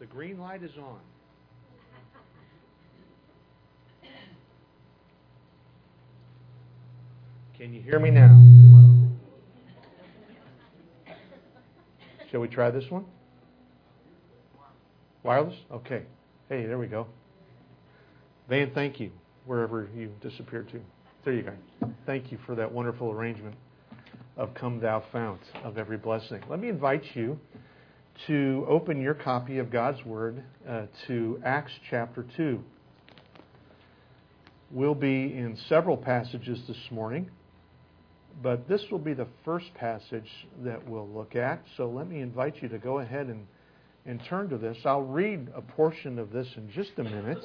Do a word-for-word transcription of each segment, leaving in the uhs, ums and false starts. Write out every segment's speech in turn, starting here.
green light is on. Can you hear me now? Shall we try this one? Wireless? Okay. Hey, there we go. Van, thank you, wherever you disappeared to. There you go. Thank you for that wonderful arrangement of Come Thou Fount of every blessing. Let me invite you to open your copy of God's Word uh, to Acts chapter two. We'll be in several passages this morning, but this will be the first passage that we'll look at. So let me invite you to go ahead and, and turn to this. I'll read a portion of this in just a minute.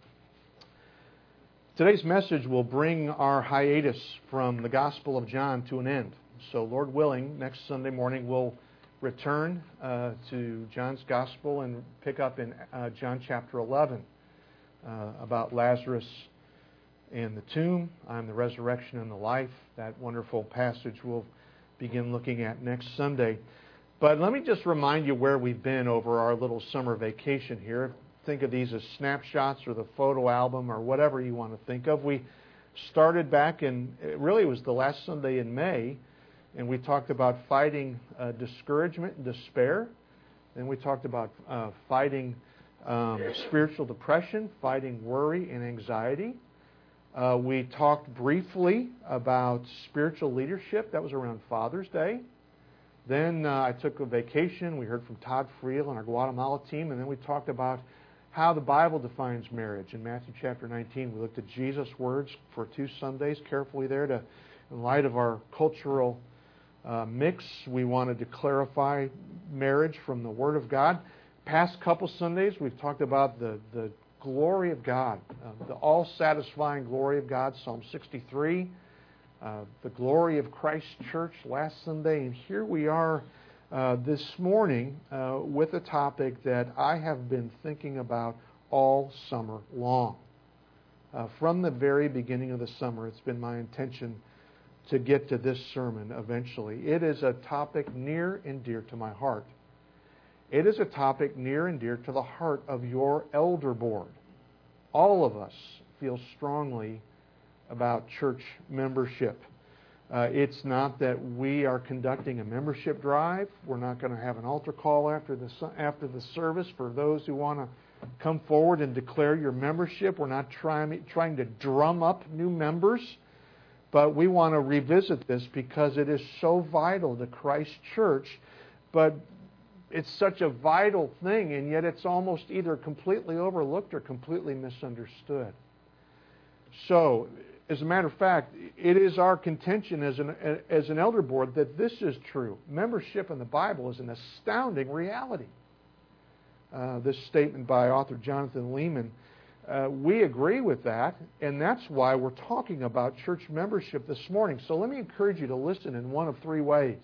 Today's message will bring our hiatus from the Gospel of John to an end. So Lord willing, next Sunday morning we'll return uh, to John's Gospel and pick up in uh, John chapter eleven uh, about Lazarus and the tomb. I'm the resurrection and the life. That wonderful passage we'll begin looking at next Sunday. But let me just remind you where we've been over our little summer vacation here. Think of these as snapshots or the photo album or whatever you want to think of. We started back in, really it was the last Sunday in May, and we talked about fighting uh, discouragement and despair. Then we talked about uh, fighting um, spiritual depression, fighting worry and anxiety. Uh, we talked briefly about spiritual leadership. That was around Father's Day. Then uh, I took a vacation. We heard from Todd Friel and our Guatemala team, and then we talked about how the Bible defines marriage. In Matthew chapter nineteen, we looked at Jesus' words for two Sundays, carefully there to, in light of our cultural uh, mix, we wanted to clarify marriage from the Word of God. Past couple Sundays, we've talked about the, the glory of God, uh, the all-satisfying glory of God, Psalm sixty-three, uh, the glory of Christ's church last Sunday, and here we are Uh, this morning uh, with a topic that I have been thinking about all summer long. Uh, from the very beginning of the summer, it's been my intention to get to this sermon eventually. It is a topic near and dear to my heart. It is a topic near and dear to the heart of your elder board. All of us feel strongly about church membership. Uh, it's not that we are conducting a membership drive. We're not going to have an altar call after the after the service for those who want to come forward and declare your membership. We're not trying trying to drum up new members, but we want to revisit this because it is so vital to Christ's church. But it's such a vital thing, and yet it's almost either completely overlooked or completely misunderstood. So, as a matter of fact, it is our contention as an as an elder board that this is true. Membership in the Bible is an astounding reality. Uh, this statement by author Jonathan Leeman, uh, we agree with that, and that's why we're talking about church membership this morning. So let me encourage you to listen in one of three ways.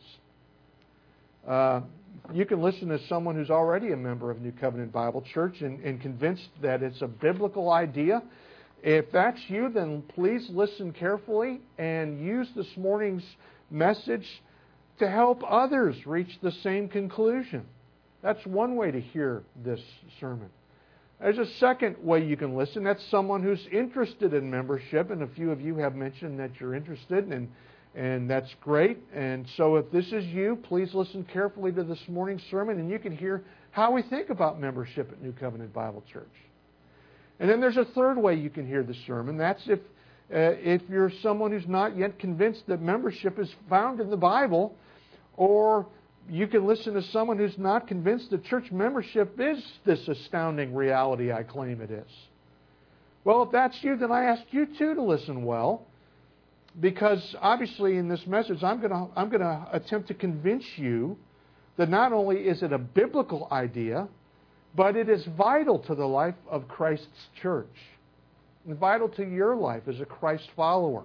Uh, you can listen as someone who's already a member of New Covenant Bible Church and, and convinced that it's a biblical idea. If that's you, then please listen carefully and use this morning's message to help others reach the same conclusion. That's one way to hear this sermon. There's a second way you can listen. That's someone who's interested in membership, and a few of you have mentioned that you're interested, and, and that's great. And so if this is you, please listen carefully to this morning's sermon, and you can hear how we think about membership at New Covenant Bible Church. And then there's a third way you can hear the sermon. That's if uh, if you're someone who's not yet convinced that membership is found in the Bible, or you can listen to someone who's not convinced that church membership is this astounding reality I claim it is. Well, if that's you, then I ask you too to listen well, because obviously in this message I'm going to I'm going to attempt to convince you that not only is it a biblical idea, but it is vital to the life of Christ's church, and vital to your life as a Christ follower.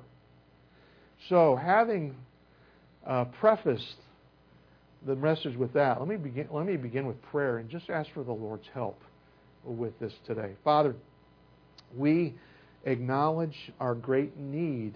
So, having uh, prefaced the message with that, let me begin. Let me begin with prayer and just ask for the Lord's help with this today. Father, we acknowledge our great need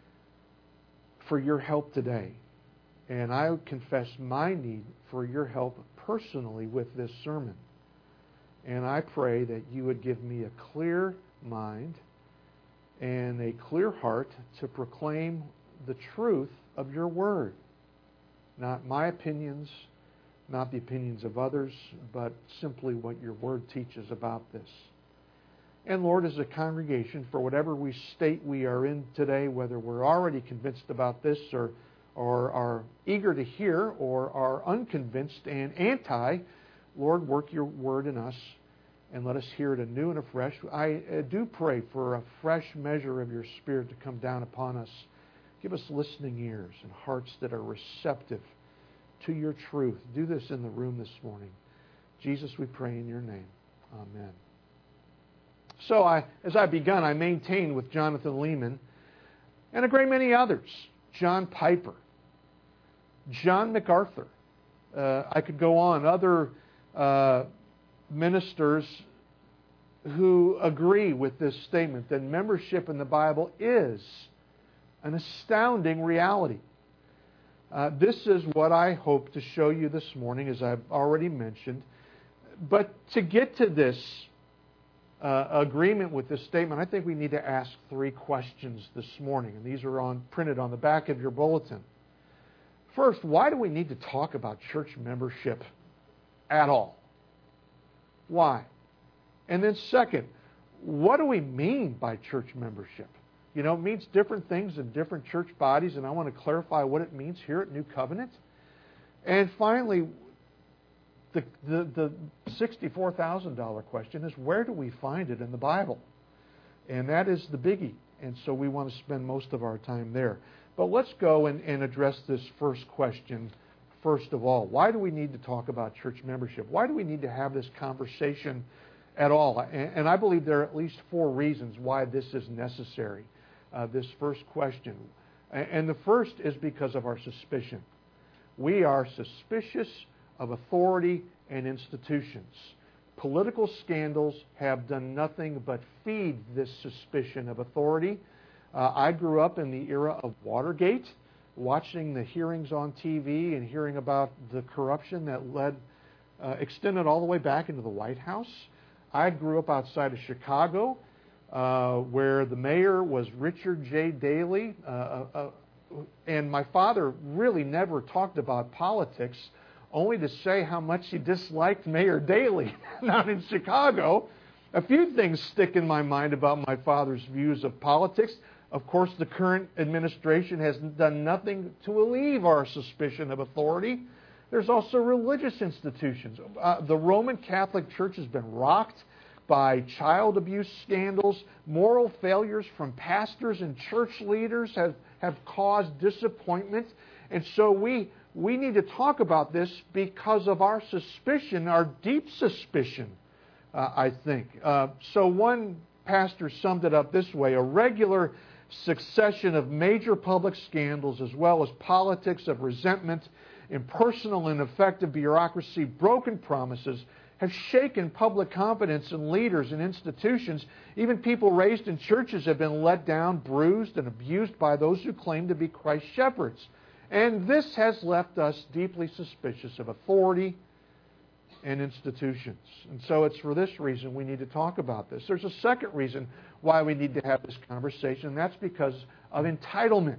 for your help today, and I confess my need for your help personally with this sermon. And I pray that you would give me a clear mind and a clear heart to proclaim the truth of your word. Not my opinions, not the opinions of others, but simply what your word teaches about this. And Lord, as a congregation, for whatever we state we are in today, whether we're already convinced about this or, or are eager to hear or are unconvinced and anti, Lord, work your word in us and let us hear it anew and afresh. I do pray for a fresh measure of your Spirit to come down upon us. Give us listening ears and hearts that are receptive to your truth. Do this in the room this morning. Jesus, we pray in your name. Amen. So I, as I begun, I maintained with Jonathan Leeman and a great many others. John Piper, John MacArthur. Uh, I could go on. Other uh, ministers who agree with this statement that membership in the Bible is an astounding reality. Uh, this is what I hope to show you this morning, as I've already mentioned. But to get to this uh, agreement with this statement, I think we need to ask three questions this morning. And these are on printed on the back of your bulletin. First, why do we need to talk about church membership at all? Why? And then second, what do we mean by church membership? You know, it means different things in different church bodies, and I want to clarify what it means here at New Covenant. And finally, the the, the sixty-four thousand dollars question is, where do we find it in the Bible? And that is the biggie. And so we want to spend most of our time there. But let's go and, and address this first question first of all. Why do we need to talk about church membership? Why do we need to have this conversation at all? And, and I believe there are at least four reasons why this is necessary. Uh, this first question. And the first is because of our suspicion. We are suspicious of authority and institutions. Political scandals have done nothing but feed this suspicion of authority. Uh, I grew up in the era of Watergate, watching the hearings on T V and hearing about the corruption that led, uh, extended all the way back into the White House. I grew up outside of Chicago, Uh, where the mayor was Richard J. Daley, uh, uh, uh, and my father really never talked about politics, only to say how much he disliked Mayor Daley down in Chicago. A few things stick in my mind about my father's views of politics. Of course, the current administration has done nothing to alleviate our suspicion of authority. There's also religious institutions. Uh, the Roman Catholic Church has been rocked by child abuse scandals. Moral failures from pastors and church leaders have, have caused disappointment. And so we, we need to talk about this because of our suspicion, our deep suspicion, uh, I think. Uh, so one pastor summed it up this way: a regular succession of major public scandals, as well as politics of resentment, impersonal and ineffective bureaucracy, broken promises, have shaken public confidence in leaders and institutions. Even people raised in churches have been let down, bruised, and abused by those who claim to be Christ's shepherds. And this has left us deeply suspicious of authority and institutions. And so it's for this reason we need to talk about this. There's a second reason why we need to have this conversation, and that's because of entitlement.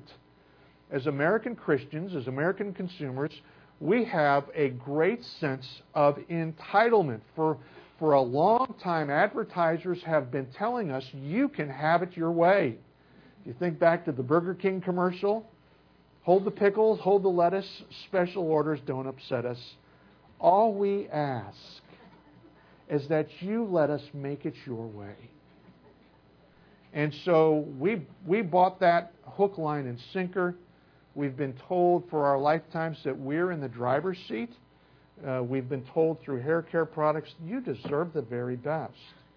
As American Christians, as American consumers, we have a great sense of entitlement. For, for a long time, advertisers have been telling us, you can have it your way. If you think back to the Burger King commercial, hold the pickles, hold the lettuce, special orders don't upset us. All we ask is that you let us make it your way. And so we, we bought that hook, line, and sinker. We've been told for our lifetimes that we're in the driver's seat. Uh, we've been told through hair care products, you deserve the very best.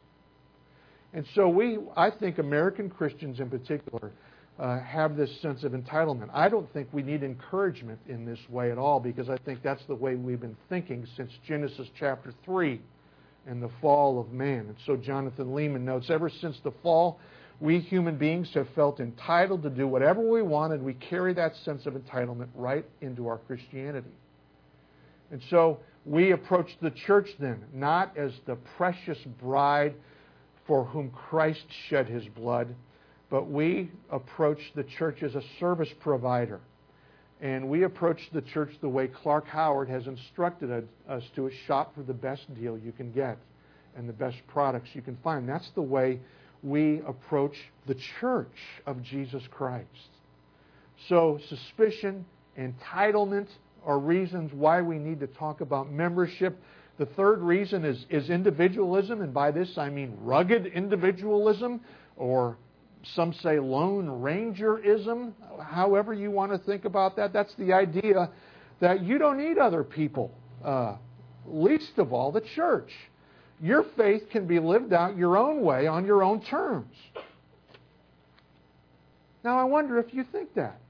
And so we, I think American Christians in particular, uh, have this sense of entitlement. I don't think we need encouragement in this way at all, because I think that's the way we've been thinking since Genesis chapter three and the fall of man. And so Jonathan Leeman notes, ever since the fall, we human beings have felt entitled to do whatever we want, and we carry that sense of entitlement right into our Christianity. And so we approach the church then, not as the precious bride for whom Christ shed His blood, but we approach the church as a service provider. And we approach the church the way Clark Howard has instructed us to: shop for the best deal you can get and the best products you can find. That's the way we approach the church of Jesus Christ. So suspicion, entitlement are reasons why we need to talk about membership. The third reason is, is individualism, and by this I mean rugged individualism, or some say Lone Rangerism, however you want to think about that. That's the idea that you don't need other people, uh, least of all the church. Your faith can be lived out your own way on your own terms. Now I wonder if you think that.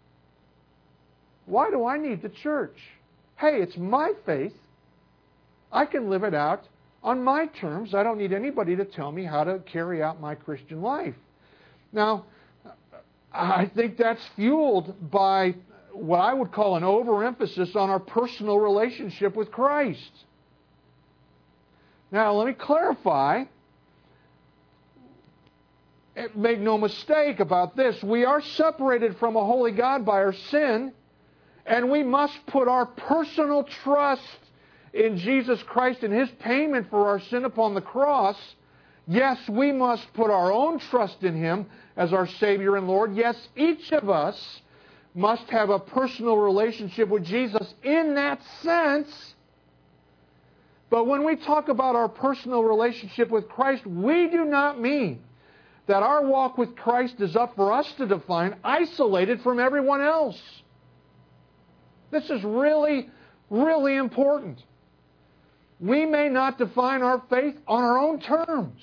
Why do I need the church? Hey, it's my faith. I can live it out on my terms. I don't need anybody to tell me how to carry out my Christian life. Now, I think that's fueled by what I would call an overemphasis on our personal relationship with Christ. Now, let me clarify. Make no mistake about this. We are separated from a holy God by our sin, and we must put our personal trust in Jesus Christ and His payment for our sin upon the cross. Yes, we must put our own trust in Him as our Savior and Lord. Yes, each of us must have a personal relationship with Jesus in that sense. But when we talk about our personal relationship with Christ, we do not mean that our walk with Christ is up for us to define, isolated from everyone else. This is really, really important. We may not define our faith on our own terms.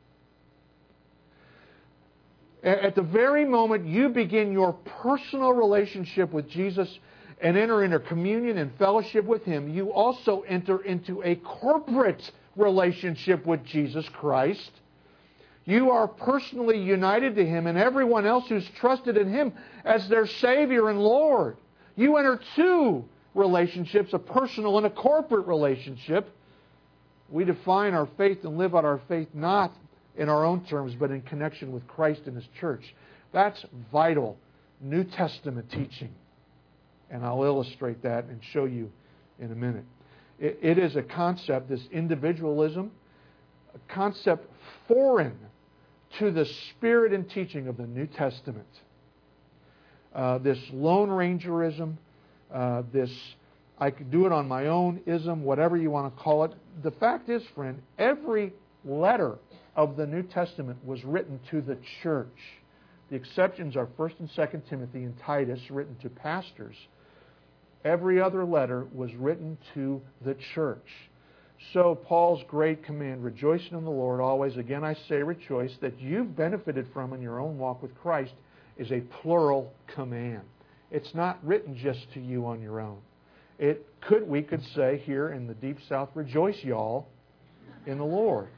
At the very moment you begin your personal relationship with Jesus and enter into communion and fellowship with Him, you also enter into a corporate relationship with Jesus Christ. You are personally united to Him and everyone else who's trusted in Him as their Savior and Lord. You enter two relationships, a personal and a corporate relationship. We define our faith and live out our faith not in our own terms, but in connection with Christ and His church. That's vital New Testament teaching. And I'll illustrate that and show you in a minute. It, it is a concept, this individualism, a concept foreign to the spirit and teaching of the New Testament. Uh, this Lone Rangerism, uh, this I could do it on my own ism, whatever you want to call it. The fact is, friend, every letter of the New Testament was written to the church. The exceptions are First and Second Timothy and Titus, written to pastors. Every other letter was written to the church. So Paul's great command, rejoicing in the Lord always, again I say rejoice, that you've benefited from in your own walk with Christ, is a plural command. It's not written just to you on your own. It could, we could say here in the Deep South, rejoice y'all in the Lord.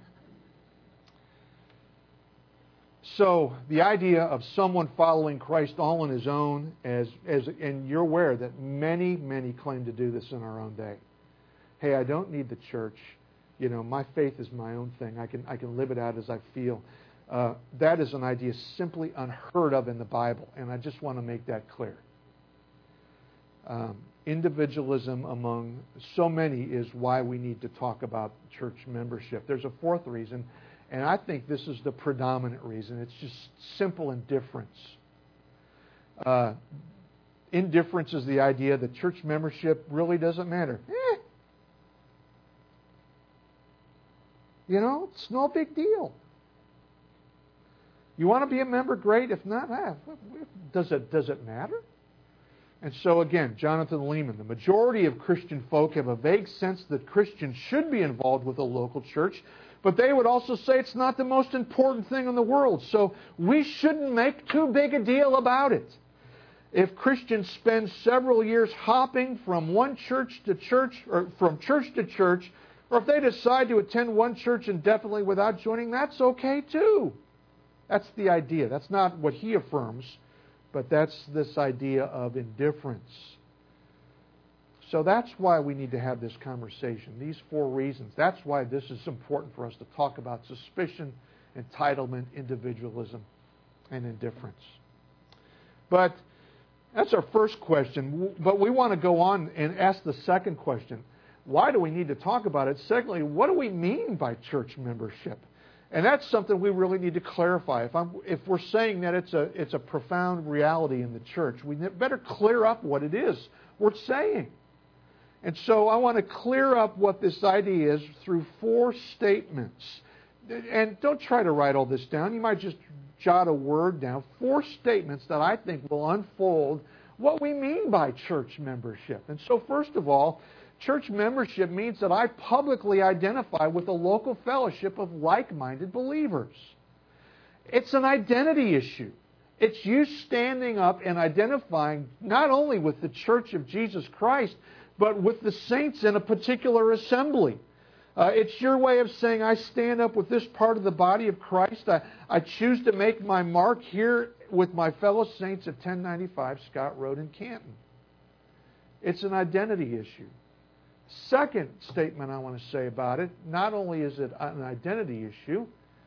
So the idea of someone following Christ all on his own, as as and you're aware that many, many claim to do this in our own day. Hey, I don't need the church. You know, my faith is my own thing. I can I can live it out as I feel. Uh, that is an idea simply unheard of in the Bible, and I just want to make that clear. Um, individualism among so many is why we need to talk about church membership. There's a fourth reason, and I think this is the predominant reason. It's just simple indifference. Uh, indifference is the idea that church membership really doesn't matter. Eh. You know, it's no big deal. You want to be a member? Great. If not, eh, does it does it matter? And so again, Jonathan Lehman, the majority of Christian folk have a vague sense that Christians should be involved with a local church, but they would also say it's not the most important thing in the world, so we shouldn't make too big a deal about it. If Christians spend several years hopping from one church to church, or from church to church, or if they decide to attend one church indefinitely without joining, that's okay too. That's the idea. That's not what he affirms, but that's this idea of indifference. So that's why we need to have this conversation, these four reasons. That's why this is important for us to talk about suspicion, entitlement, individualism, and indifference. But that's our first question. But we want to go on and ask the second question. Why do we need to talk about it? Secondly, what do we mean by church membership? And that's something we really need to clarify. If, I'm, if we're saying that it's a, it's a profound reality in the church, we better clear up what it is we're saying. And so I want to clear up what this idea is through four statements. And don't try to write all this down. You might just jot a word down. Four statements that I think will unfold what we mean by church membership. And so first of all, church membership means that I publicly identify with a local fellowship of like-minded believers. It's an identity issue. It's you standing up and identifying not only with the Church of Jesus Christ, but with the saints in a particular assembly. Uh, it's your way of saying, I stand up with this part of the body of Christ. I, I choose to make my mark here with my fellow saints at ten ninety-five Scott Road in Canton. It's an identity issue. Second statement I want to say about it, not only is it an identity issue,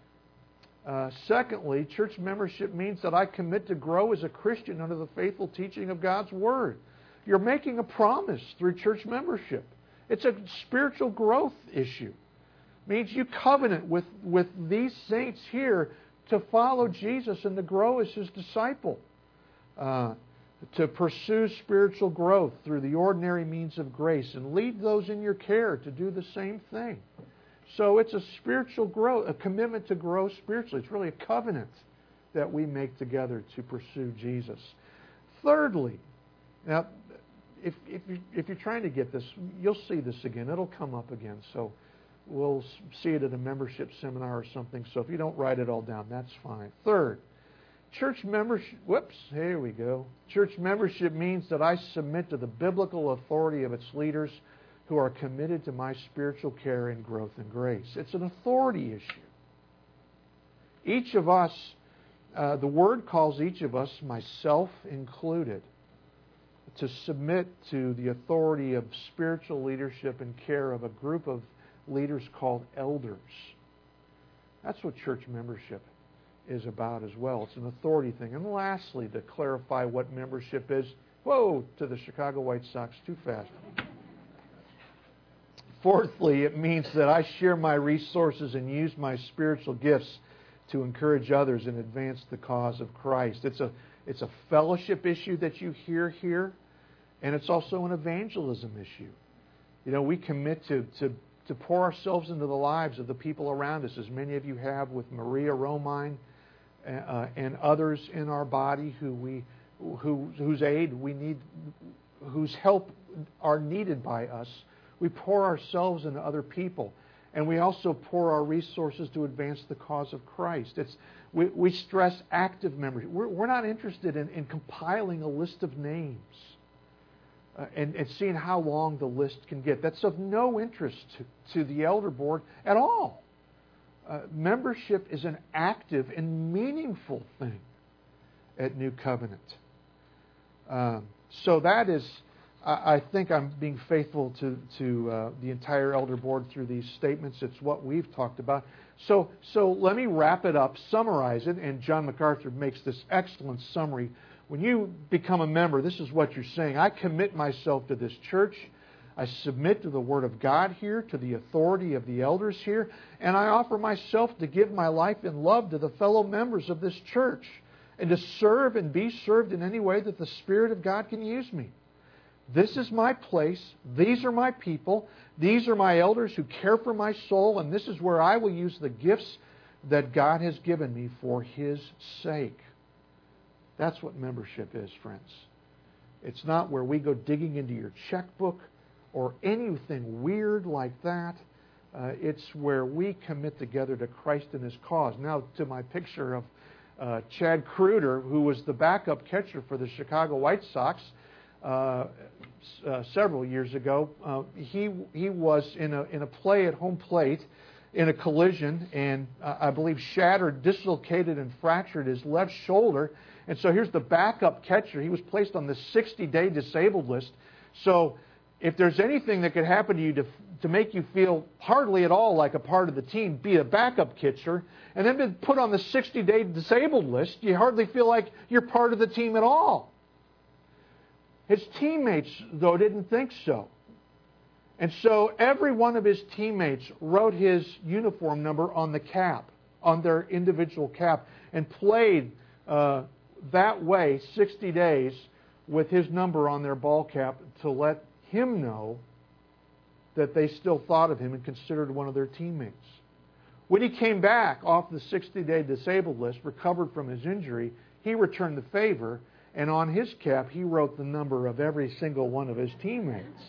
uh, secondly, church membership means that I commit to grow as a Christian under the faithful teaching of God's Word. You're making a promise through church membership. It's a spiritual growth issue. It means you covenant with, with these saints here to follow Jesus and to grow as His disciple. Uh, to pursue spiritual growth through the ordinary means of grace and lead those in your care to do the same thing. So it's a spiritual growth, a commitment to grow spiritually. It's really a covenant that we make together to pursue Jesus. Thirdly, now, if, if, you, if you're trying to get this, you'll see this again. It'll come up again. So we'll see it at a membership seminar or something. So if you don't write it all down, that's fine. Third, church membership, whoops, here we go. Church membership means that I submit to the biblical authority of its leaders who are committed to my spiritual care and growth and grace. It's an authority issue. Each of us, uh, the Word calls each of us, myself included, to submit to the authority of spiritual leadership and care of a group of leaders called elders. That's what church membership is about as well. It's an authority thing. And lastly, to clarify what membership is, whoa, to the Chicago White Sox, too fast. Fourthly, it means that I share my resources and use my spiritual gifts to encourage others and advance the cause of Christ. It's a it's a fellowship issue that you hear here, and it's also an evangelism issue. You know, we commit to, to, to pour ourselves into the lives of the people around us, as many of you have with Maria Romine uh, and others in our body who we who whose aid we need, whose help are needed by us. We pour ourselves into other people, and we also pour our resources to advance the cause of Christ. It's we, we stress active membership. We're, we're not interested in, in compiling a list of names uh, and, and seeing how long the list can get. That's of no interest to, to the elder board at all. Uh, membership is an active and meaningful thing at New Covenant. Um, so that is... I think I'm being faithful to, to uh, the entire elder board through these statements. It's what we've talked about. So, so let me wrap it up, summarize it, and John MacArthur makes this excellent summary. When you become a member, this is what you're saying. I commit myself to this church. I submit to the Word of God here, to the authority of the elders here, and I offer myself to give my life in love to the fellow members of this church and to serve and be served in any way that the Spirit of God can use me. This is my place. These are my people. These are my elders who care for my soul, and this is where I will use the gifts that God has given me for His sake. That's what membership is, friends. It's not where we go digging into your checkbook or anything weird like that. Uh, it's where we commit together to Christ and His cause. Now, to my picture of uh, Chad Kruder, who was the backup catcher for the Chicago White Sox, Uh, uh, several years ago, uh, he he was in a in a play at home plate in a collision, and uh, I believe shattered, dislocated, and fractured his left shoulder. And so here's the backup catcher. He was placed on the sixty-day disabled list. So if there's anything that could happen to you to, to make you feel hardly at all like a part of the team, be a backup catcher, and then been put on the sixty-day disabled list, you hardly feel like you're part of the team at all. His teammates, though, didn't think so. And so every one of his teammates wrote his uniform number on the cap, on their individual cap, and played uh, that way sixty days with his number on their ball cap to let him know that they still thought of him and considered one of their teammates. When he came back off the sixty-day disabled list, recovered from his injury, he returned the favor, and on his cap he wrote the number of every single one of his teammates.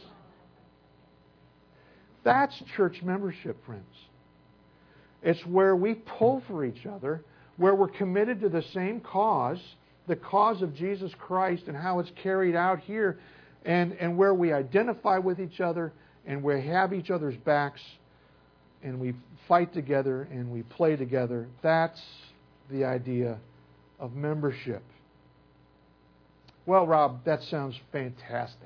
That's church membership, friends. It's where we pull for each other, where we're committed to the same cause, the cause of Jesus Christ and how it's carried out here, and, and where we identify with each other and we have each other's backs and we fight together and we play together. That's the idea of membership. Well, Rob, that sounds fantastic.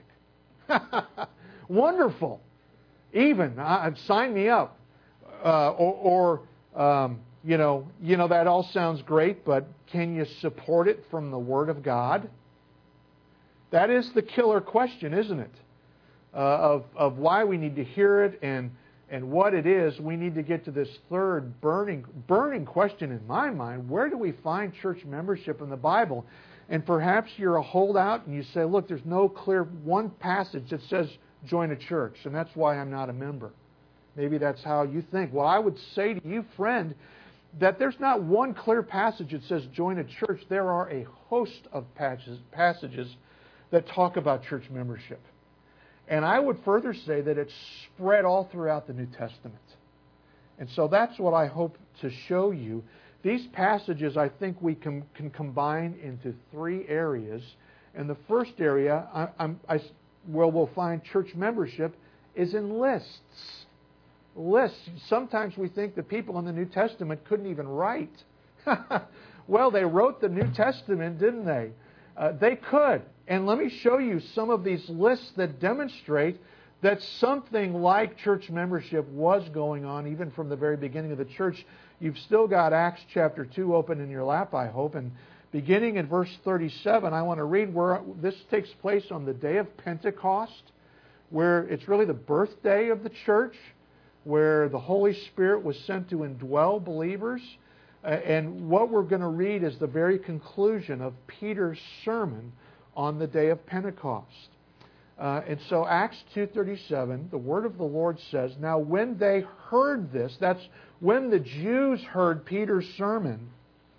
Wonderful. Even, uh, sign me up. Uh, or, or um, you know, you know, that all sounds great, but can you support it from the Word of God? That is the killer question, isn't it? Uh, of, of why we need to hear it and, and what it is. We need to get to this third burning, burning question in my mind. Where do we find church membership in the Bible? And perhaps you're a holdout and you say, look, there's no clear one passage that says join a church, and that's why I'm not a member. Maybe that's how you think. Well, I would say to you, friend, that there's not one clear passage that says join a church. There are a host of passages that talk about church membership. And I would further say that it's spread all throughout the New Testament. And so that's what I hope to show you. These passages, I think we can, can combine into three areas. And the first area I, I'm, I, where we'll find church membership is in lists. Lists. Sometimes we think that people in the New Testament couldn't even write. Well, they wrote the New Testament, didn't they? Uh, they could. And let me show you some of these lists that demonstrate that something like church membership was going on even from the very beginning of the church. You've still got Acts chapter two open in your lap, I hope. And beginning in verse thirty-seven, I want to read where this takes place on the day of Pentecost, where it's really the birthday of the church, where the Holy Spirit was sent to indwell believers. And what we're going to read is the very conclusion of Peter's sermon on the day of Pentecost. Uh, and so Acts two thirty-seven, the word of the Lord says, now when they heard this, that's when the Jews heard Peter's sermon,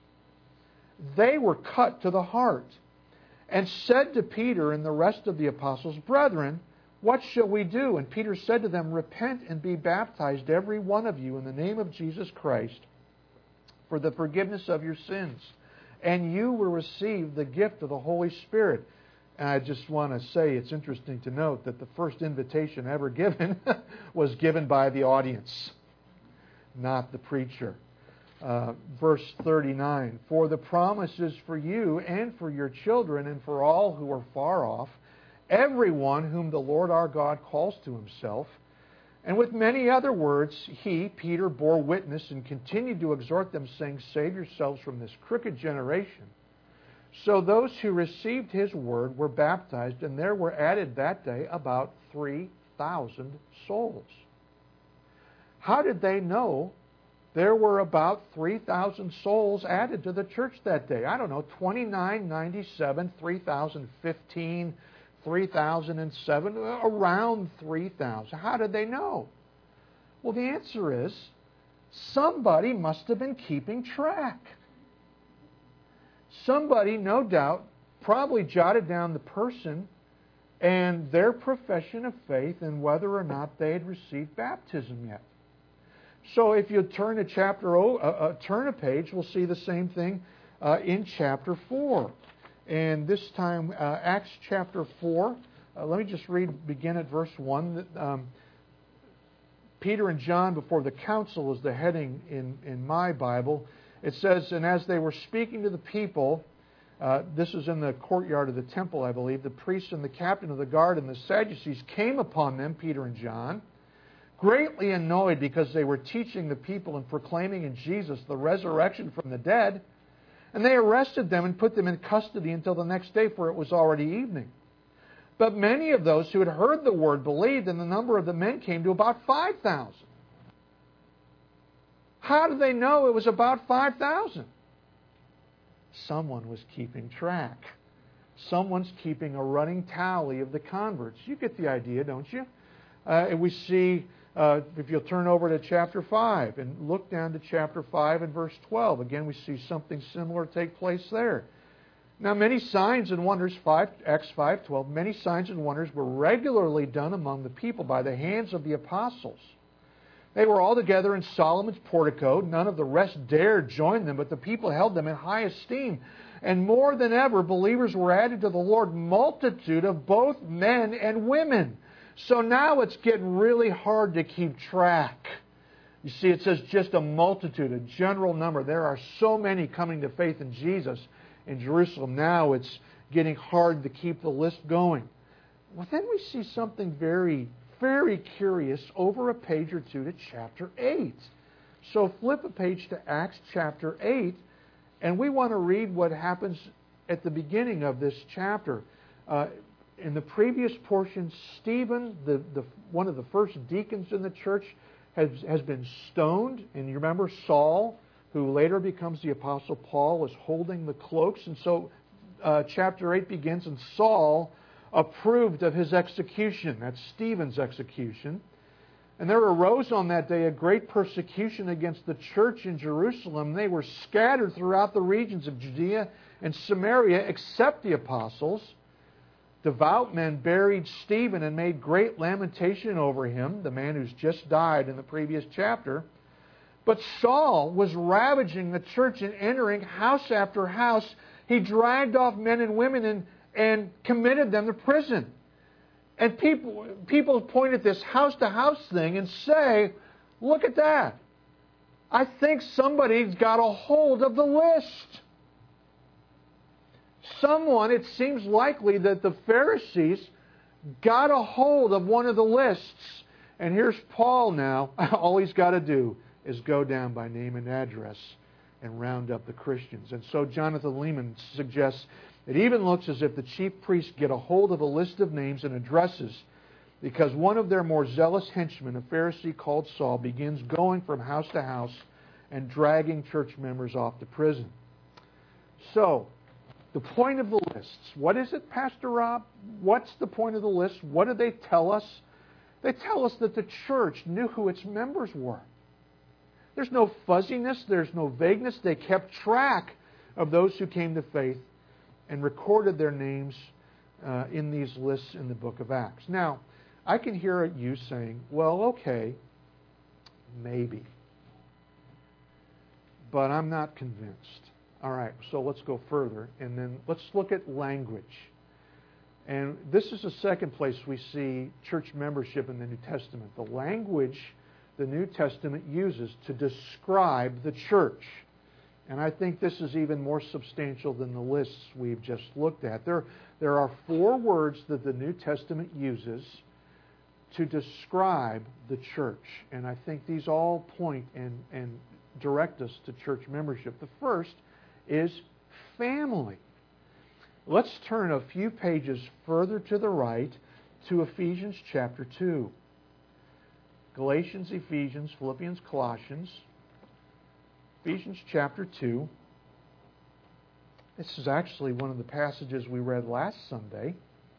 they were cut to the heart and said to Peter and the rest of the apostles, brethren, what shall we do? And Peter said to them, repent and be baptized, every one of you, in the name of Jesus Christ, for the forgiveness of your sins, and you will receive the gift of the Holy Spirit. And I just want to say it's interesting to note that the first invitation ever given was given by the audience, not the preacher. Uh, verse thirty-nine, for the promise is for you and for your children and for all who are far off, everyone whom the Lord our God calls to himself. And with many other words, he, Peter, bore witness and continued to exhort them, saying, save yourselves from this crooked generation. So those who received his word were baptized, and there were added that day about three thousand souls. How did they know there were about three thousand souls added to the church that day? I don't know, twenty-nine ninety-seven, three thousand fifteen, three thousand seven, around three thousand. How did they know? Well, the answer is somebody must have been keeping track. Somebody, no doubt, probably jotted down the person and their profession of faith and whether or not they had received baptism yet. So if you turn a chapter, uh, uh, turn a page, we'll see the same thing uh, in chapter four. And this time, uh, Acts chapter four. Uh, let me just read, begin at verse one. Um, Peter and John before the council is the heading in, in my Bible. It says, and as they were speaking to the people, Uh, this is in the courtyard of the temple, I believe. The priests and the captain of the guard and the Sadducees came upon them, Peter and John, greatly annoyed because they were teaching the people and proclaiming in Jesus the resurrection from the dead. And they arrested them and put them in custody until the next day, for it was already evening. But many of those who had heard the word believed, and the number of the men came to about five thousand. How did they know it was about five thousand? Someone was keeping track. Someone's keeping a running tally of the converts. You get the idea, don't you? Uh, and we see, uh, if you'll turn over to chapter five and look down to chapter five and verse twelve. Again, we see something similar take place there. Now, many signs and wonders, Acts five twelve, many signs and wonders were regularly done among the people by the hands of the apostles. They were all together in Solomon's portico. None of the rest dared join them, but the people held them in high esteem. And more than ever, believers were added to the Lord, multitude of both men and women. So now it's getting really hard to keep track. You see, it says just a multitude, a general number. There are so many coming to faith in Jesus in Jerusalem. Now it's getting hard to keep the list going. Well, then we see something very Very curious over a page or two to chapter eight. So flip a page to Acts chapter eight, and we want to read what happens at the beginning of this chapter. Uh, in the previous portion, Stephen, the, the, one of the first deacons in the church, has, has been stoned. And you remember Saul, who later becomes the Apostle Paul, is holding the cloaks. And so uh, chapter eight begins, and Saul approved of his execution. That's Stephen's execution. And there arose on that day a great persecution against the church in Jerusalem. They were scattered throughout the regions of Judea and Samaria, except the apostles. Devout men buried Stephen and made great lamentation over him, the man who's just died in the previous chapter. But Saul was ravaging the church and entering house after house. He dragged off men and women and and committed them to prison. And people people point at this house-to-house thing and say, look at that. I think somebody's got a hold of the list. Someone, it seems likely that the Pharisees got a hold of one of the lists. And here's Paul now. All he's got to do is go down by name and address and round up the Christians. And so Jonathan Lehman suggests it even looks as if the chief priests get a hold of a list of names and addresses because one of their more zealous henchmen, a Pharisee called Saul, begins going from house to house and dragging church members off to prison. So, the point of the lists. What is it, Pastor Rob? What's the point of the list? What do they tell us? They tell us that the church knew who its members were. There's no fuzziness. There's no vagueness. They kept track of those who came to faith and recorded their names uh, in these lists in the book of Acts. Now, I can hear you saying, well, okay, maybe. But I'm not convinced. All right, so let's go further, and then let's look at language. And this is the second place we see church membership in the New Testament. The language the New Testament uses to describe the church. And I think this is even more substantial than the lists we've just looked at. There, there are four words that the New Testament uses to describe the church. And I think these all point and, and direct us to church membership. The first is family. Let's turn a few pages further to the right to Ephesians chapter two. Galatians, Ephesians, Philippians, Colossians. Ephesians chapter two. This is actually one of the passages we read last Sunday.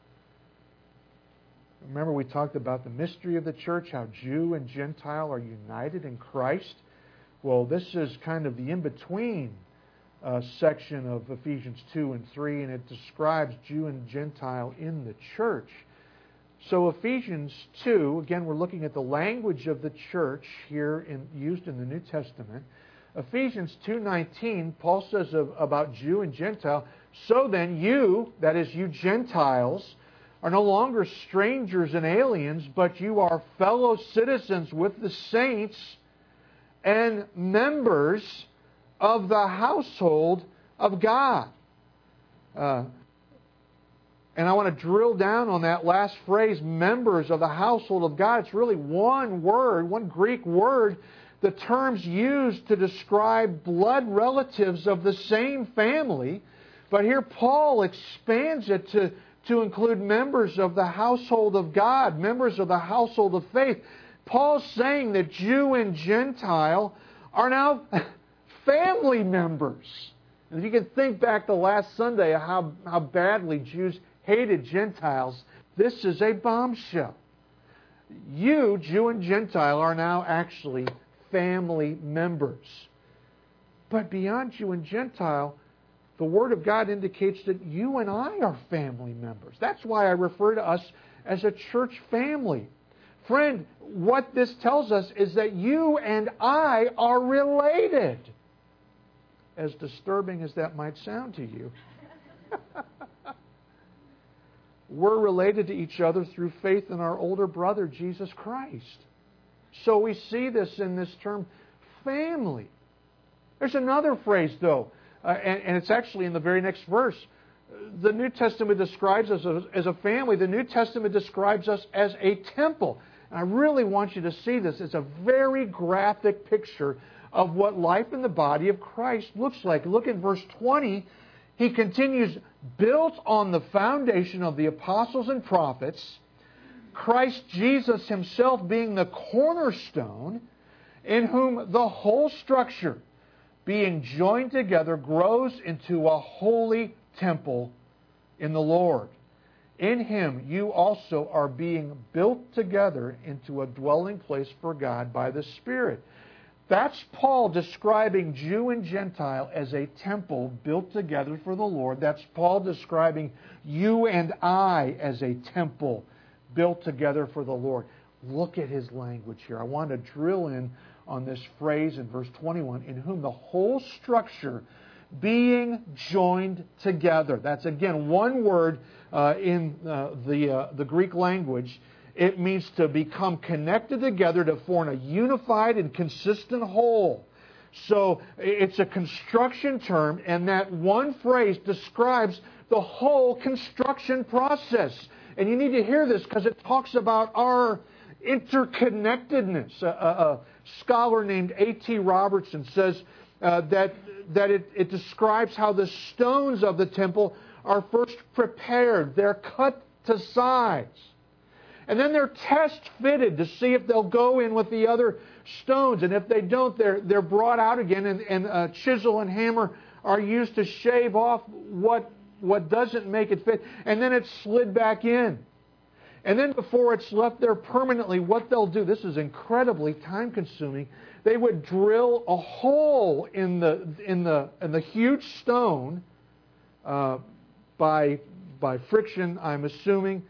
Remember we talked about the mystery of the church, how Jew and Gentile are united in Christ. Well, this is kind of the in-between uh, section of Ephesians two and three, and it describes Jew and Gentile in the church. So Ephesians two, again, we're looking at the language of the church here in, used in the New Testament. Ephesians two nineteen, Paul says of, about Jew and Gentile, so then you, that is you Gentiles, are no longer strangers and aliens, but you are fellow citizens with the saints and members of the household of God. Uh, and I want to drill down on that last phrase, members of the household of God. It's really one word, one Greek word. The term's used to describe blood relatives of the same family. But here Paul expands it to, to include members of the household of God, members of the household of faith. Paul's saying that Jew and Gentile are now family members. And if you can think back to last Sunday how, how badly Jews hated Gentiles, this is a bombshell. You, Jew and Gentile, are now actually family members. But beyond Jew and Gentile, the Word of God indicates that you and I are family members. That's why I refer to us as a church family. Friend, what this tells us is that you and I are related. As disturbing as that might sound to you. We're related to each other through faith in our older brother, Jesus Christ. So we see this in this term, family. There's another phrase, though, uh, and, and it's actually in the very next verse. The New Testament describes us as, as a family. The New Testament describes us as a temple. And I really want you to see this. It's a very graphic picture of what life in the body of Christ looks like. Look at verse twenty. He continues, built on the foundation of the apostles and prophets, Christ Jesus Himself being the cornerstone, in whom the whole structure, being joined together, grows into a holy temple in the Lord. In Him you also are being built together into a dwelling place for God by the Spirit. That's Paul describing Jew and Gentile as a temple built together for the Lord. That's Paul describing you and I as a temple built together for the Lord. Look at his language here. I want to drill in on this phrase in verse twenty-one, in whom the whole structure being joined together. That's again one word uh, in uh, the, uh, the Greek language. It means to become connected together to form a unified and consistent whole. So it's a construction term, and that one phrase describes the whole construction process. And you need to hear this because it talks about our interconnectedness. A, a, a scholar named A T Robertson says uh, that, that it, it describes how the stones of the temple are first prepared. They're cut to size. And then they're test-fitted to see if they'll go in with the other stones. And if they don't, they're, they're brought out again, and, and a chisel and hammer are used to shave off what, what doesn't make it fit. And then it's slid back in. And then before it's left there permanently, what they'll do, this is incredibly time-consuming, they would drill a hole in the, in the, in the huge stone uh, by, by friction, I'm assuming,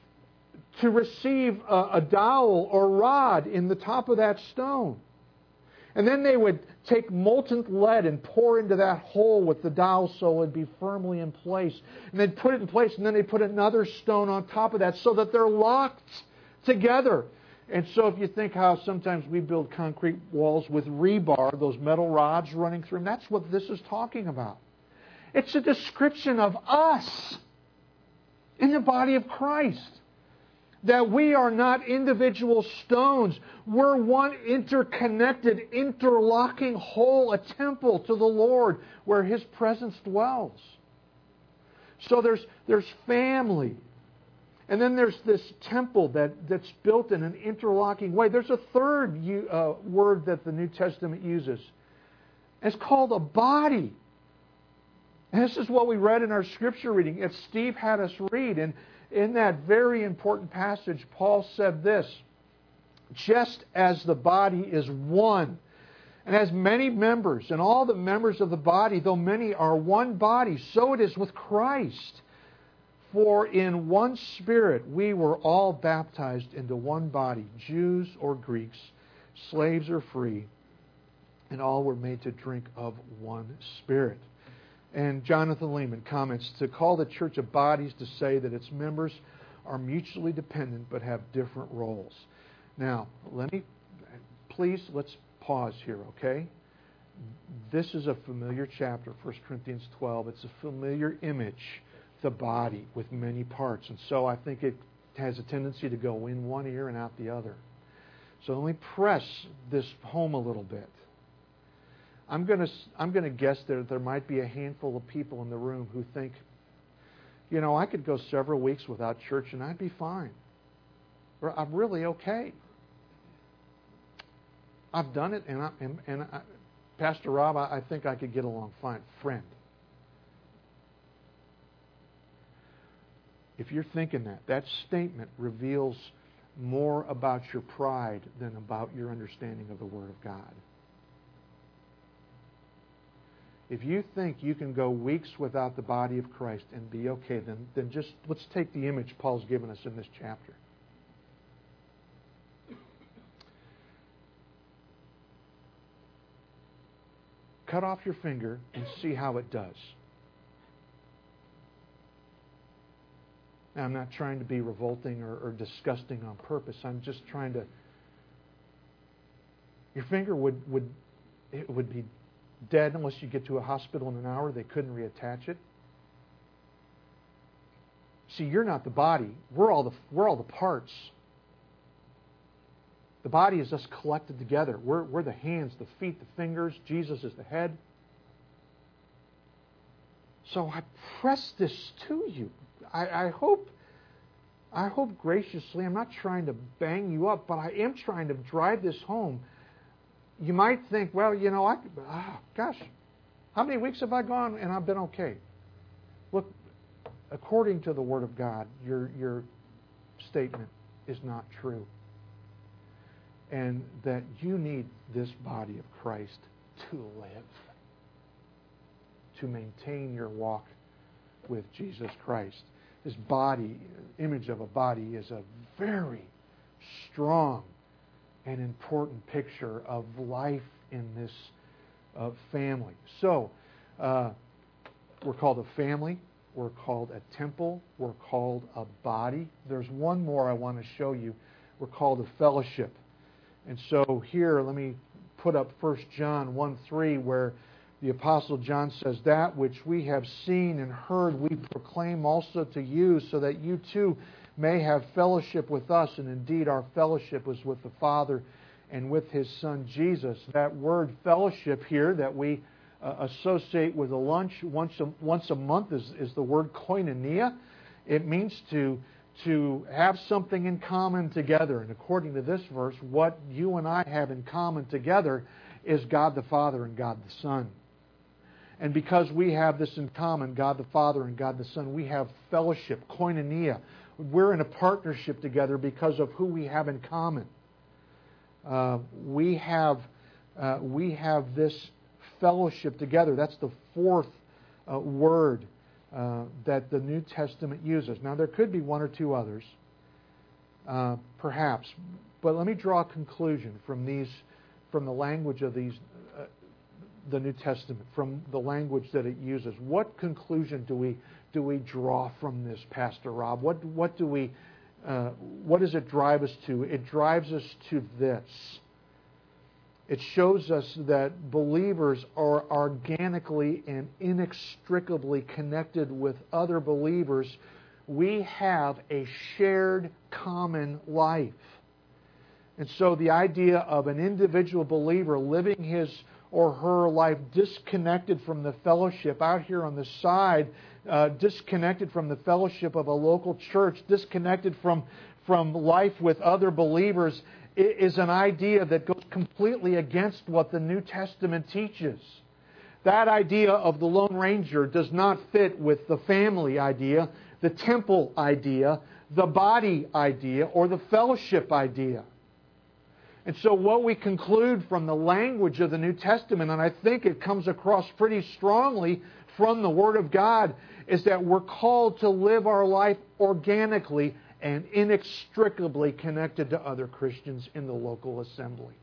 to receive a, a dowel or rod in the top of that stone. And then they would take molten lead and pour into that hole with the dowel so it would be firmly in place. And they'd put it in place, and then they'd put another stone on top of that so that they're locked together. And so if you think how sometimes we build concrete walls with rebar, those metal rods running through them, that's what this is talking about. It's a description of us in the body of Christ. That we are not individual stones. We're one interconnected, interlocking whole, a temple to the Lord where His presence dwells. So there's, there's family. And then there's this temple that, that's built in an interlocking way. There's a third uh, word that the New Testament uses. It's called a body. And this is what we read in our scripture reading. It's Steve had us read. And in that very important passage, Paul said this, just as the body is one and has many members, and all the members of the body, though many, are one body, so it is with Christ. For in one Spirit we were all baptized into one body, Jews or Greeks, slaves or free, and all were made to drink of one Spirit. And Jonathan Lehman comments, to call the church a body is to say that its members are mutually dependent but have different roles. Now, let me, please, let's pause here, okay? this is a familiar chapter, First Corinthians twelve. It's a familiar image, the body with many parts. And so I think it has a tendency to go in one ear and out the other. So let me press this home a little bit. I'm going to I'm going to guess that there might be a handful of people in the room who think, you know, I could go several weeks without church and I'd be fine. Or I'm really okay. I've done it, and, I, and, and I, Pastor Rob, I, I think I could get along fine. Friend, if you're thinking that, that statement reveals more about your pride than about your understanding of the Word of God. If you think you can go weeks without the body of Christ and be okay, then, then just let's take the image Paul's given us in this chapter. Cut off your finger and see how it does. Now, I'm not trying to be revolting or, or disgusting on purpose. I'm just trying to... Your finger would, would, it would be dead unless you get to a hospital in an hour. They couldn't reattach it. See, you're not the body. We're all the, we're all the parts. The body is us collected together. We're, we're the hands, the feet, the fingers. Jesus is the head. So I press this to you. I, I hope, I hope graciously, I'm not trying to bang you up, but I am trying to drive this home. You might think, well, you know, I, oh, gosh, how many weeks have I gone and I've been okay? Look, according to the Word of God, your your statement is not true. And that you need this body of Christ to live, to maintain your walk with Jesus Christ. This body, image of a body, is a very strong and important picture of life in this uh, family. So, uh, we're called a family. We're called a temple. We're called a body. There's one more I want to show you. We're called a fellowship. And so here, let me put up First John one three, where the Apostle John says, "That which we have seen and heard we proclaim also to you, so that you too may have fellowship with us. And indeed our fellowship was with the Father and with His Son Jesus." That word fellowship here that we uh, associate with a lunch once a, once a month is, is the word koinonia. It means to to have something in common together. And according to this verse, what you and I have in common together is God the Father and God the Son. And because we have this in common, God the Father and God the Son, we have fellowship, koinonia. We're in a partnership together because of who we have in common. Uh, we have uh, we have this fellowship together. That's the fourth uh, word uh, that the New Testament uses. Now, there could be one or two others, uh, perhaps, but let me draw a conclusion from these, from the language of these, uh, the New Testament, from the language that it uses. What conclusion do we do we draw from this, Pastor Rob? What what do we uh, what does it drive us to? It drives us to this. It shows us that believers are organically and inextricably connected with other believers. We have a shared common life. And so the idea of an individual believer living his or her life disconnected from the fellowship out here on the side, uh, disconnected from the fellowship of a local church, disconnected from, from life with other believers, is an idea that goes completely against what the New Testament teaches. That idea of the Lone Ranger does not fit with the family idea, the temple idea, the body idea, or the fellowship idea. And so what we conclude from the language of the New Testament, and I think it comes across pretty strongly from the Word of God, is that we're called to live our life organically and inextricably connected to other Christians in the local assembly.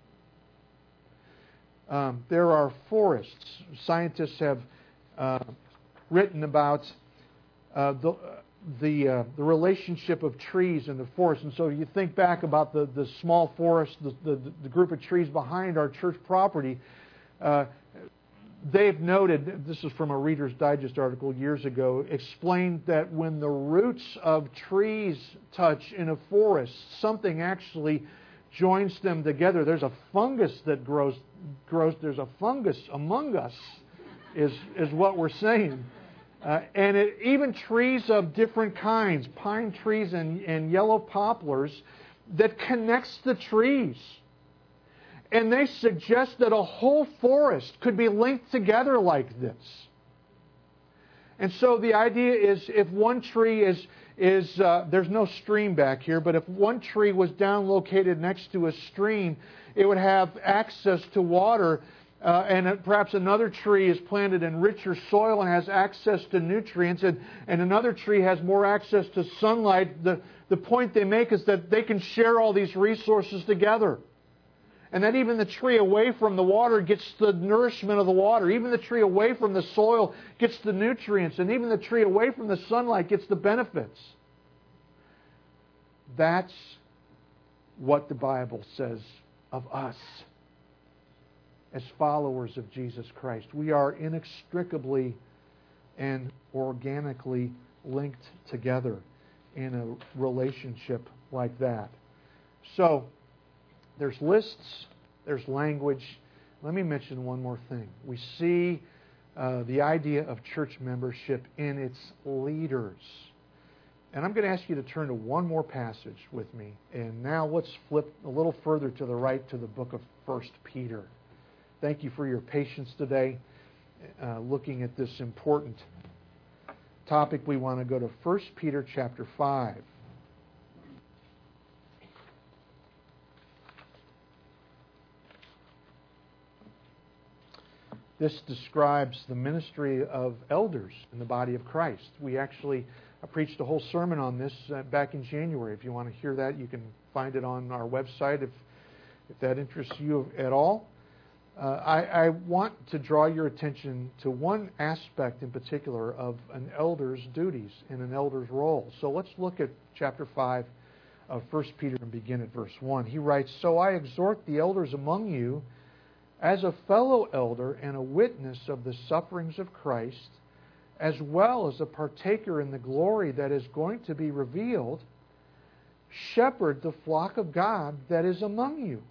Um, there are forests. Scientists have uh, written about uh, the the uh, the relationship of trees in the forest. And so you think back about the, the small forest, the, the, the group of trees behind our church property. Uh, they've noted, this is from a Reader's Digest article years ago, explained that when the roots of trees touch in a forest, something actually joins them together. There's a fungus that grows, grows there's a fungus among us, is, is what we're saying. Uh, and it, even trees of different kinds, pine trees and, and yellow poplars, that connects the trees. And they suggest that a whole forest could be linked together like this. And so the idea is if one tree is, is uh, there's no stream back here, but if one tree was down located next to a stream, it would have access to water. Uh, and perhaps another tree is planted in richer soil and has access to nutrients, and, and another tree has more access to sunlight. The, the point they make is that they can share all these resources together. And that even the tree away from the water gets the nourishment of the water. Even the tree away from the soil gets the nutrients. And even the tree away from the sunlight gets the benefits. That's what the Bible says of us as followers of Jesus Christ. We are inextricably and organically linked together in a relationship like that. So, there's lists, there's language. Let me mention one more thing. We see uh, the idea of church membership in its leaders. And I'm going to ask you to turn to one more passage with me. And now let's flip a little further to the right to the book of First Peter. Thank you for your patience today, uh, looking at this important topic. We want to go to First Peter chapter five. This describes the ministry of elders in the body of Christ. We actually I preached a whole sermon on this uh, back in January. If you want to hear that, you can find it on our website if, if that interests you at all. Uh, I, I want to draw your attention to one aspect in particular of an elder's duties and an elder's role. So let's look at chapter five of First Peter and begin at verse one. He writes, "So I exhort the elders among you, as a fellow elder and a witness of the sufferings of Christ, as well as a partaker in the glory that is going to be revealed, shepherd the flock of God that is among you,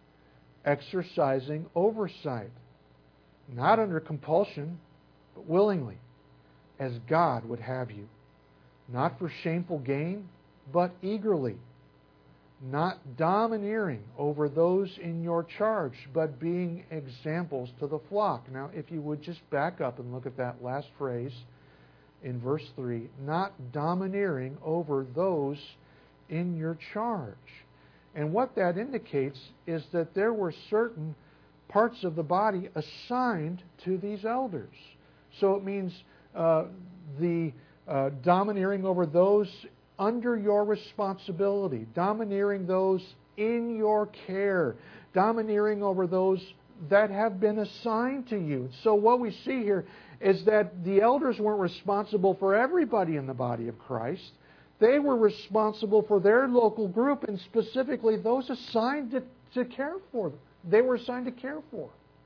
exercising oversight, not under compulsion, but willingly, as God would have you, not for shameful gain, but eagerly, not domineering over those in your charge, but being examples to the flock." Now, if you would just back up and look at that last phrase in verse three, not domineering over those in your charge. And what that indicates is that there were certain parts of the body assigned to these elders. So it means uh, the uh, domineering over those under your responsibility, domineering those in your care, domineering over those that have been assigned to you. So what we see here is that the elders weren't responsible for everybody in the body of Christ. They were responsible for their local group, and specifically those assigned to, to care for them. They were assigned to care for.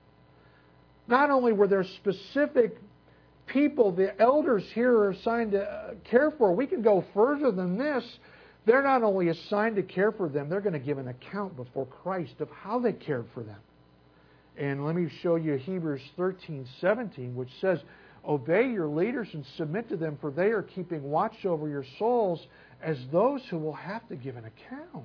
Not only were there specific people the elders here are assigned to uh, care for, we can go further than this. They're not only assigned to care for them, they're going to give an account before Christ of how they cared for them. And let me show you Hebrews thirteen seventeen, which says, "Obey your leaders and submit to them, for they are keeping watch over your souls as those who will have to give an account."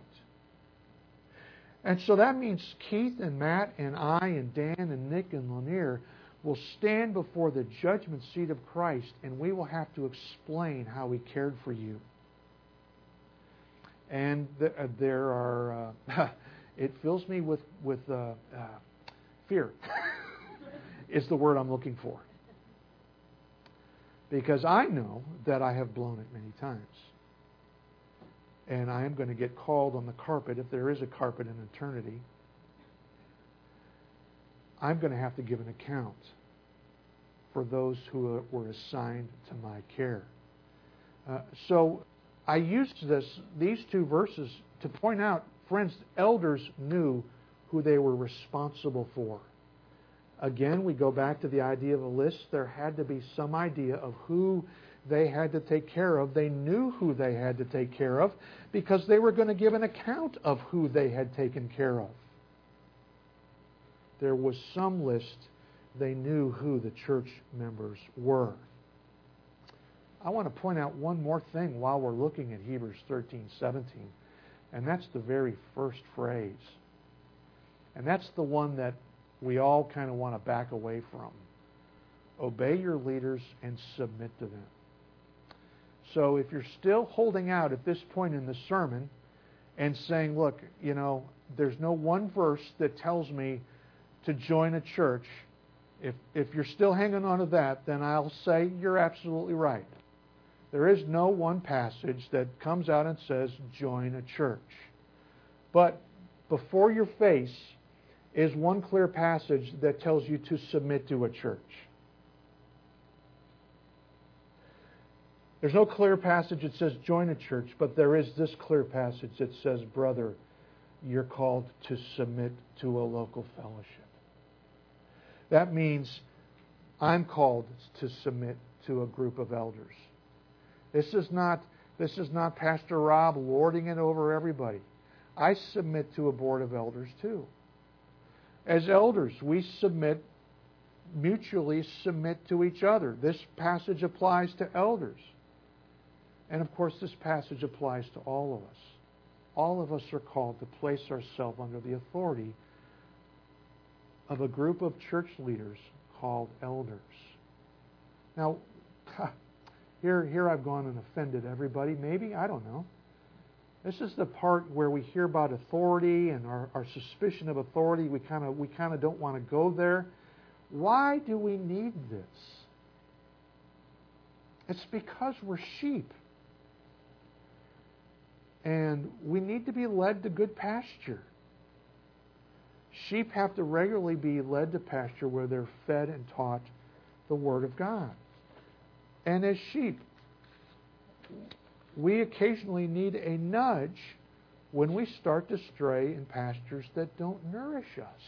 And so that means Keith and Matt and I and Dan and Nick and Lanier will stand before the judgment seat of Christ, and we will have to explain how we cared for you. And th- uh, there are, uh, it fills me with, with uh, uh, fear, is the word I'm looking for. Because I know that I have blown it many times. And I am going to get called on the carpet, if there is a carpet in eternity. I'm going to have to give an account for those who were assigned to my care. Uh, so I used this, these two verses to point out, friends, elders knew who they were responsible for. Again, we go back to the idea of a list. There had to be some idea of who they had to take care of. They knew who they had to take care of because they were going to give an account of who they had taken care of. There was some list. They knew who the church members were. I want to point out one more thing while we're looking at Hebrews thirteen seventeen, and that's the very first phrase. And that's the one that we all kind of want to back away from. Obey your leaders and submit to them. So if you're still holding out at this point in the sermon and saying, look, you know, there's no one verse that tells me to join a church, if if you're still hanging on to that, then I'll say you're absolutely right. There is no one passage that comes out and says, join a church. But before your face is one clear passage that tells you to submit to a church. There's no clear passage that says join a church, but there is this clear passage that says, brother, you're called to submit to a local fellowship. That means I'm called to submit to a group of elders. This is not, this is not Pastor Rob lording it over everybody. I submit to a board of elders too. As elders, we submit, mutually submit to each other. This passage applies to elders. And of course, this passage applies to all of us. All of us are called to place ourselves under the authority of a group of church leaders called elders. Now, here, here I've gone and offended everybody. Maybe, I don't know. This is the part where we hear about authority and our, our suspicion of authority. We kind of we kind of don't want to go there. Why do we need this? It's because we're sheep. And we need to be led to good pasture. Sheep have to regularly be led to pasture where they're fed and taught the Word of God. And as sheep, we occasionally need a nudge when we start to stray in pastures that don't nourish us.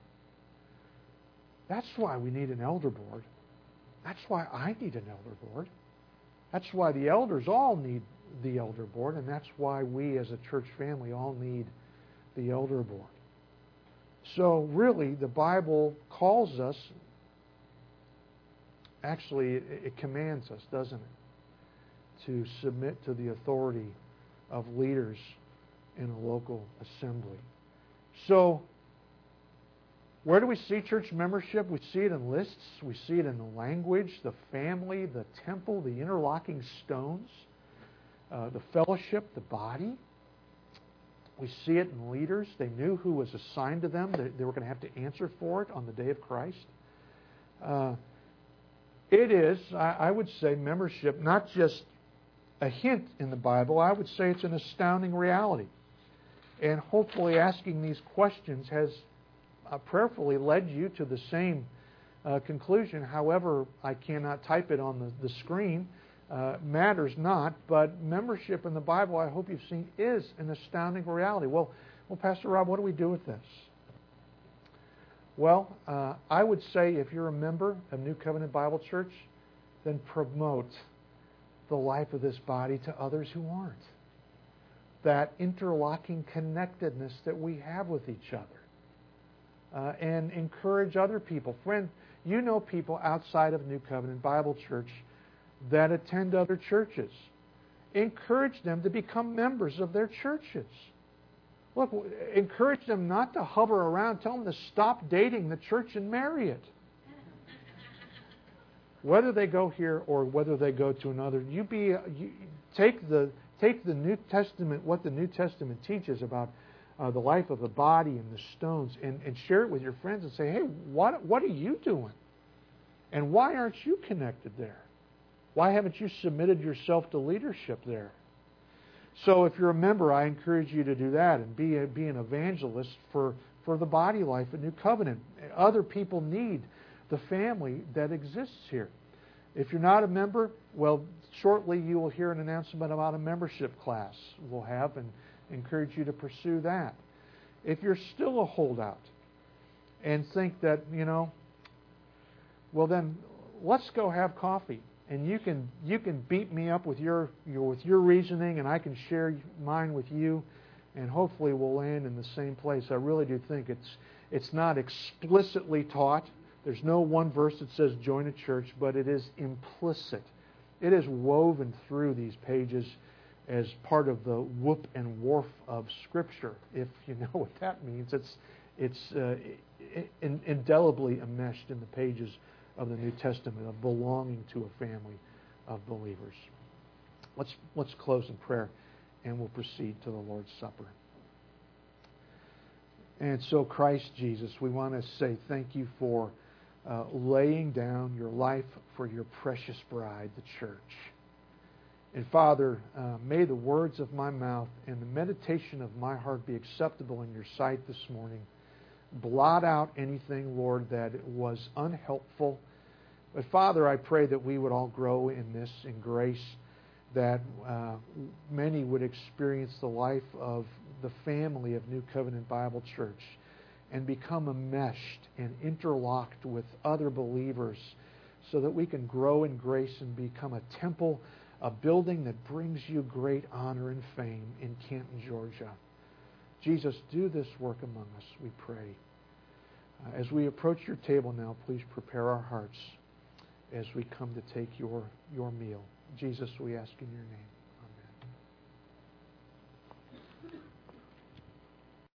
That's why we need an elder board. That's why I need an elder board. That's why the elders all need the elder board, and that's why we as a church family all need the elder board. So really, the Bible calls us, actually it, it commands us, doesn't it, to submit to the authority of leaders in a local assembly. So, where do we see church membership? We see it in lists. We see it in the language, the family, the temple, the interlocking stones, uh, the fellowship, the body. We see it in leaders. They knew who was assigned to them. They, they were going to have to answer for it on the day of Christ. Uh, it is, I, I would say, membership, not just a hint in the Bible. I would say it's an astounding reality. And hopefully asking these questions has uh, prayerfully led you to the same uh, conclusion. However, I cannot type it on the, the screen. Uh, matters not, but membership in the Bible, I hope you've seen, is an astounding reality. Well, well, Pastor Rob, what do we do with this? Well, uh, I would say if you're a member of New Covenant Bible Church, then promote the life of this body to others who aren't. That interlocking connectedness that we have with each other. Uh, and encourage other people. Friend, you know people outside of New Covenant Bible Church that attend other churches. Encourage them to become members of their churches. Look, encourage them not to hover around. Tell them to stop dating the church and marry it. Whether they go here or whether they go to another, you be you, take the take the New Testament, what the New Testament teaches about uh, the life of the body and the stones, and, and share it with your friends and say, hey, what what are you doing? And why aren't you connected there? Why haven't you submitted yourself to leadership there? So if you're a member, I encourage you to do that and be a, be an evangelist for, for the body life at New Covenant. Other people need the family that exists here. If you're not a member, well, shortly you will hear an announcement about a membership class we'll have, and encourage you to pursue that. If you're still a holdout and think that, you know, well then let's go have coffee. And you can you can beat me up with your, your with your reasoning, and I can share mine with you, and hopefully we'll land in the same place. I really do think it's it's not explicitly taught. There's no one verse that says join a church, but it is implicit. It is woven through these pages as part of the whoop and woof of Scripture. If you know what that means, it's it's uh, in, indelibly enmeshed in the pages of the New Testament, of belonging to a family of believers. Let's let's close in prayer, and we'll proceed to the Lord's Supper. And so, Christ Jesus, we want to say thank you for uh, laying down your life for your precious bride, the church. And Father, uh, may the words of my mouth and the meditation of my heart be acceptable in your sight this morning. Blot out anything, Lord, that was unhelpful. But Father, I pray that we would all grow in this, in grace, that uh, many would experience the life of the family of New Covenant Bible Church and become enmeshed and interlocked with other believers so that we can grow in grace and become a temple, a building that brings you great honor and fame in Canton, Georgia. Jesus, do this work among us, we pray. Uh, as we approach your table now, please prepare our hearts as we come to take your, your meal. Jesus, we ask in your name.